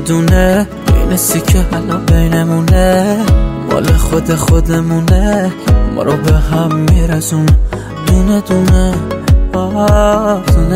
دونه می‌نسی که حالا بینمونه مال خودمونه ما رو به هم میرسونه دونه دونه دونه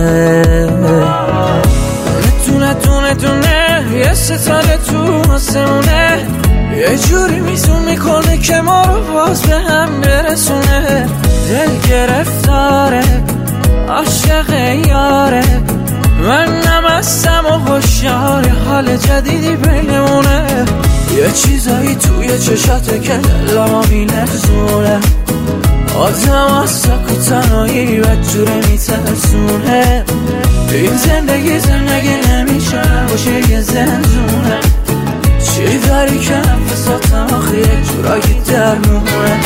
دونه دونه یه ستاره تو آسمونه یه جوری میزون میکنه که ما رو باز به هم برسونه دل گرفتاره عاشق یاره من نمستم و هوشیار حال جدیدی بینمونه یه چیزایی توی چشاته که دلمو میلرزونه آدم از سک و تنهایی بدجوره میترسونه این زندگی نمیشه باشه یه زندونه چی داری که نفساتم آخه یه جورایی درمونه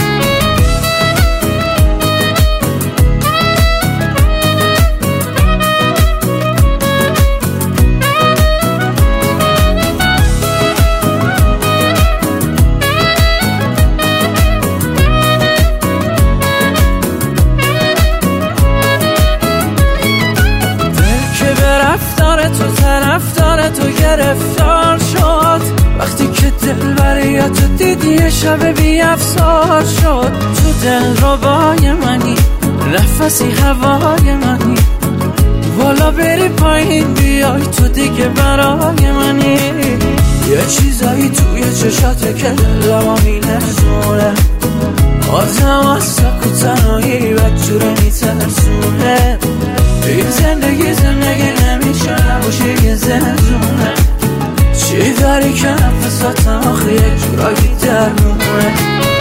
تو طرفدار تو گرفتار شد وقتی که دل برای تو دیدی یه شب بی افسار شد تو دل ربای منی نفسی هوای منی والا بری پایین بیای تو دیگه برای منی یه چیزایی توی چشاته که دلمو میلرزونه آدم از سک و تنهایی بدجوره میترسونه این زندگی نمیشه باشه یه زندونه چی داری که نفساتم آخه یه جورایی درمونه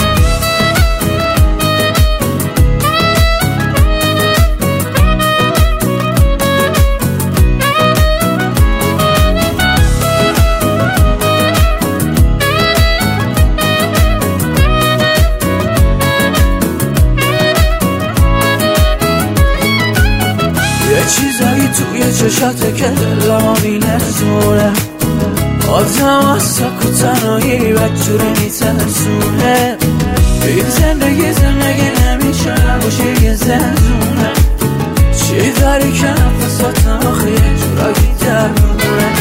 یه چیزایی توی چشاته که دلمو میلرزونه آدم از سک و تنهایی بدجوره میترسونه این زندگی نمیشه باشه یه زندونه چی داری که نفساتم آخه یه جورایی درمونه